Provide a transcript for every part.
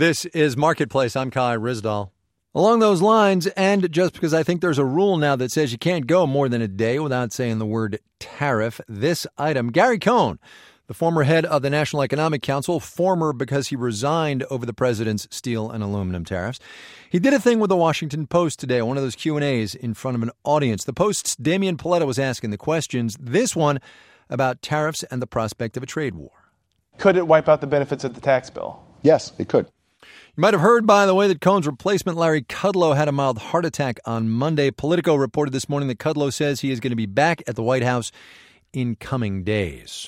This is Marketplace. I'm Kai Ryssdal. Along those lines, and just because I think there's a rule now that says you can't go more than a day without saying the word tariff, this item, Gary Cohn, the former head of the National Economic Council, former because he resigned over the president's steel and aluminum tariffs. He did a thing with the Washington Post today, one of those Q&As in front of an audience. The Post's Damian Paletta was asking the questions, this one about tariffs and the prospect of a trade war. Could it wipe out the benefits of the tax bill? Yes, it could. You might have heard, by the way, that Cohn's replacement, Larry Kudlow, had a mild heart attack on Monday. Politico reported this morning that Kudlow says he is going to be back at the White House in coming days.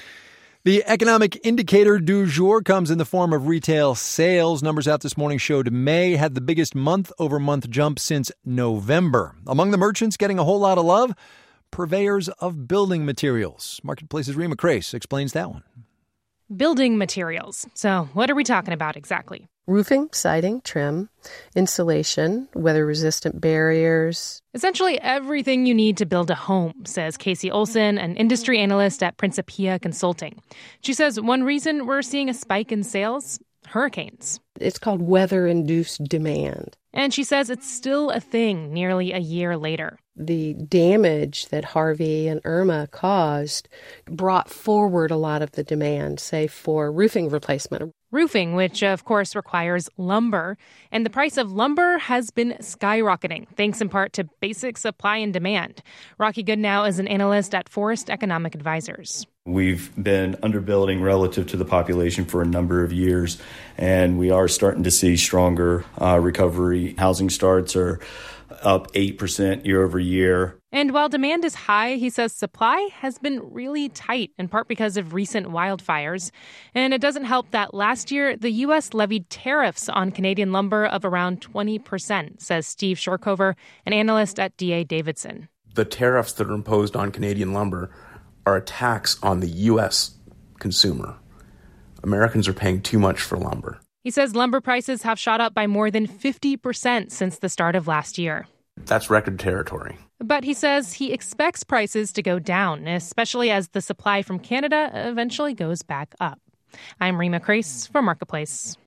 The economic indicator du jour comes in the form of retail sales. Numbers out this morning showed May had the biggest month-over-month jump since November. Among the merchants getting a whole lot of love, purveyors of building materials. Marketplace's Rima Crace explains that one. Building materials. So what are we talking about exactly? Roofing, siding, trim, insulation, weather-resistant barriers. Essentially everything you need to build a home, says Casey Olson, an industry analyst at Principia Consulting. She says one reason we're seeing a spike in sales? Hurricanes. It's called weather-induced demand. And she says it's still a thing nearly a year later. The damage that Harvey and Irma caused brought forward a lot of the demand, say, for roofing replacement. Roofing, which of course requires lumber. And the price of lumber has been skyrocketing, thanks in part to basic supply and demand. Rocky Goodnow is an analyst at Forest Economic Advisors. We've been underbuilding relative to the population for a number of years, and we are starting to see stronger recovery. Housing starts are up 8% year over year. And while demand is high, he says supply has been really tight, in part because of recent wildfires. And it doesn't help that last year, the U.S. levied tariffs on Canadian lumber of around 20%, says Steve Shorkover, an analyst at D.A. Davidson. The tariffs that are imposed on Canadian lumber are a tax on the U.S. consumer. Americans are paying too much for lumber. He says lumber prices have shot up by more than 50% since the start of last year. That's record territory. But he says he expects prices to go down, especially as the supply from Canada eventually goes back up. I'm Rima Crace for Marketplace.